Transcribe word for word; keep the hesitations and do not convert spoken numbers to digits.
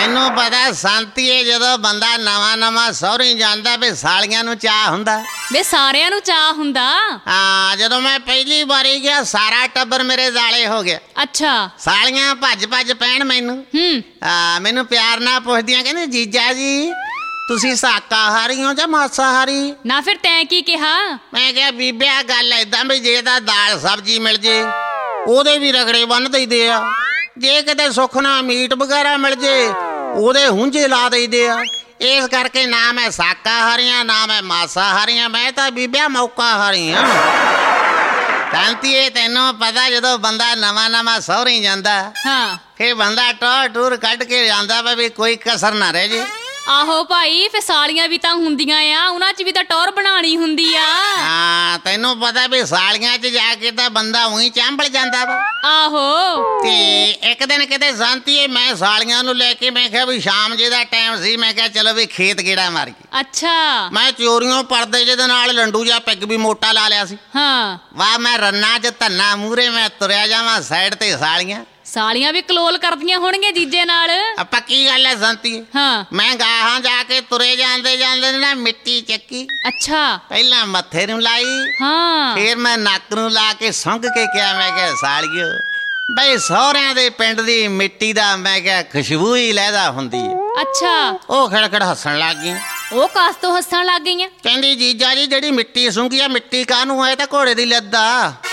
ਤੈਨੂੰ ਪਤਾ ਸੰਤੀਏ, ਜਦੋਂ ਬੰਦਾ ਨਵਾਂ ਨਵਾਂ ਸਹੁਰੀ ਜਾਂਦਾ ਵੀ ਸਾਲੀਆਂ ਨੂੰ ਚਾਅ ਹੁੰਦਾ। ਵੇ ਸਾਰਿਆਂ ਨੂੰ ਚਾਅ ਹੁੰਦਾ। ਹਾਂ, ਜਦੋਂ ਮੈਂ ਪਹਿਲੀ ਵਾਰੀ ਗਿਆ ਸਾਰਾ ਟੱਬਰ ਮੇਰੇ ਦਾਲੇ ਹੋ ਗਿਆ। ਅੱਛਾ। ਸਾਲੀਆਂ ਭੱਜ ਭੱਜ ਪੈਣ ਮੈਨੂੰ। ਹੂੰ। ਆ ਮੈਨੂੰ ਪਿਆਰ ਨਾਲ ਪੁੱਛਦੀਆਂ, ਕਹਿੰਦੇ ਜੀਜਾ ਜੀ ਤੁਸੀਂ ਸ਼ਾਕਾਹਾਰੀ ਹੋ ਜਾਂ ਮਾਸਾਹਾਰੀ? ਨਾ ਫਿਰ ਤੈਂ ਕੀ ਕਿਹਾ? ਮੈਂ ਕਿਹਾ ਬੀਬਿਆ ਗੱਲ ਏਦਾਂ ਵੀ ਜੇ ਤਾਂ ਦਾਲ ਸਬਜ਼ੀ ਮਿਲ ਜੇ ਉਹਦੇ ਵੀ ਰਗੜੇ ਬੰਨ ਦਈਦੇ ਆ, ਜੇ ਕਿਤੇ ਸੁੱਖ ਨਾਲ ਮੀਟ ਵਗੈਰਾ ਮਿਲ ਜੇ ਉਹਦੇ ਹੁੰਝੇ ਲਾ ਦਈਦੇ ਆ। ਇਸ ਕਰਕੇ ਨਾ ਮੈਂ ਸ਼ਾਕਾਹਾਰੀ ਆ ਨਾ ਮੈਂ ਮਾਸਾਹਾਰੀ ਆ, ਮੈਂ ਤਾਂ ਬੀਬਿਆ ਮੌਕਾਹਾਰੀ ਆ। ਸ਼ਾਂਤੀਏ ਤੈਨੂੰ ਪਤਾ ਜਦੋਂ ਬੰਦਾ ਨਵਾਂ ਨਵਾਂ ਸਹੁਰੀ ਜਾਂਦਾ ਹਾਂ ਫੇਰ ਬੰਦਾ ਟੌਰ ਟੂਰ ਕੱਢ ਕੇ ਜਾਂਦਾ ਵਾ ਵੀ ਕੋਈ ਕਸਰ ਨਾ ਰਹਿ ਜੇ। ਆਹੋ ਭਾਈ, ਫਿਰ ਸਾਲੀਆਂ ਵੀ ਤਾਂ ਹੁੰਦੀਆਂ ਆ, ਉਹਨਾਂ 'ਚ ਵੀ ਤਾਂ ਟੌਰ ਬਣਾਉਣੀ ਹੁੰਦੀ ਆ। ਹਾਂ, ਤੈਨੂੰ ਪਤਾ ਵੀ ਸਾਲੀਆਂ 'ਚ ਜਾ ਕੇ ਤਾਂ ਬੰਦਾ ਉਹੀ ਚਾਂਬਲ ਜਾਂਦਾ ਵਾ। ਆਹੋ। ਤੇ ਇੱਕ ਦਿਨ ਕਿਤੇ ਸ਼ਾਂਤੀਏ ਮੈਂ ਸਾਲੀਆਂ ਨੂੰ ਲੈ ਕੇ, ਮੈਂ ਕਿਹਾ ਵੀ ਸ਼ਾਮ ਜੇ ਦਾ ਟਾਈਮ ਸੀ, ਮੈਂ ਕਿਹਾ ਚਲੋ ਵੀ ਖੇਤ ਗੇੜਾ ਮਾਰ ਕੇ। ਅੱਛਾ। ਮੈਂ ਚੋਰੀਓਂ ਪਰਦੇ ਜਿਹਦੇ ਨਾਲ ਲੰਡੂ ਜਿਹਾ ਪੈਗ ਵੀ ਮੋਟਾ ਲਾ ਲਿਆ ਸੀ। ਹਾਂ। ਵਾਹ ਮੈਂ ਰੰਨਾ 'ਚ ਧੰਨਾ ਮੂਹਰੇ ਮੈਂ ਤੁਰਿਆ ਜਾਵਾਂ, ਸਾਈਡ ਤੇ ਸਾਲੀਆਂ। ਸਾਲੀਆਂ ਵੀ ਕਲੋਲ ਕਰਦੀਆਂ ਹੋਣਗੀਆਂ ਜੀਜੇ ਨਾਲ। ਆ ਪੱਕੀ ਗੱਲ ਹੈ ਸ਼ਾਂਤੀਏ। ਹਾਂ। ਮੈਂ ਗਾਹਾਂ ਜਾ ਕੇ ਤੁਰੇ ਜਾਂਦੇ ਜਾਂਦੇ ਨਾ ਮਿੱਟੀ ਚੱਕੀ। ਅੱਛਾ। ਪਹਿਲਾਂ ਮੱਥੇ ਨੂੰ ਲਾਈ, ਹਾਂ। ਫੇਰ ਮੈਂ ਨੱਕ ਨੂੰ ਲਾ ਕੇ ਸੁੰਘ ਕੇ ਕਿਹਾ, ਮੈਂ ਕਿਹਾ ਸਾਲੀਓ ਬਈ ਸਹੁਰਿਆਂ ਦੇ ਪਿੰਡ ਦੀ ਮਿੱਟੀ ਦਾ ਮੈਂ ਕਿਹਾ ਖੁਸ਼ਬੂ ਹੀ ਲਹਿਦਾ ਹੁੰਦੀ ਹੈ। ਅੱਛਾ। ਉਹ ਖੜਖੜ ਹੱਸਣ ਲੱਗ ਗਈ। ਉਹ ਕਾਸ ਤੋਂ ਹੱਸਣ ਲੱਗ ਗਈਆਂ? ਕਹਿੰਦੀ ਜੀਜਾ ਜੀ ਜਿਹੜੀ ਮਿੱਟੀ ਸੁੰਘੀ ਆ ਮਿੱਟੀ ਕਾਹਨੂੰ ਹੈ, ਤਾਂ ਘੋੜੇ ਦੀ ਲੱਦਾ।